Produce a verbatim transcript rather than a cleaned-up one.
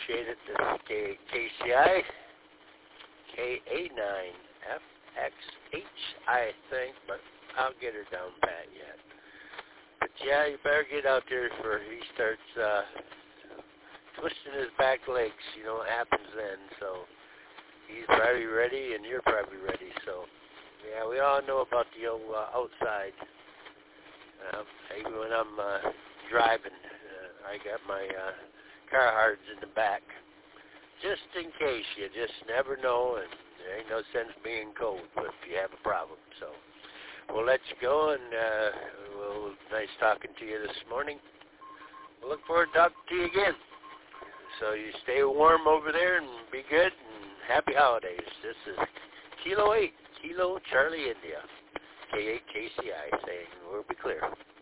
appreciate it. This is K- KCI, K A nine F X H, I think, but I'll get her down pat yet. But yeah, you better get out there before he starts uh, twisting his back legs. You know what happens then. So he's probably ready, and you're probably ready. So yeah, we all know about the old uh, outside. Uh, even when I'm uh, driving, uh, I got my uh, Carhartts in the back, just in case. You just never know, and there ain't no sense being cold if you have a problem. So we'll let you go, and uh, we'll nice talking to you this morning. We'll look forward to talking to you again. So you stay warm over there and be good, and happy holidays. This is Kilo eight, Kilo Charlie India, K eight K C I, saying we'll be clear.